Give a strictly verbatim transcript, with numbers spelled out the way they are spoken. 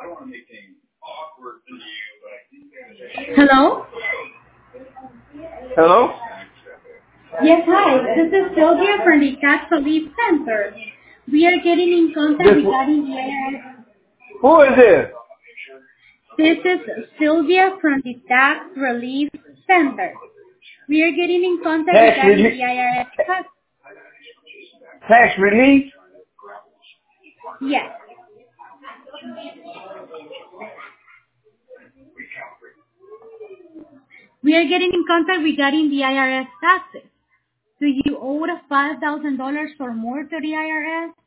Hello? Hello? Yes, hi. This is Sylvia from the Tax Relief Center. We are getting in contact This, regarding the I R S. who is this? This is Sylvia from the Tax Relief Center. We are getting in contact Tax regarding relief? the I R S tax. Tax relief? Yes. We are getting in contact regarding the I R S taxes. Do you owe five thousand dollars or more to the I R S?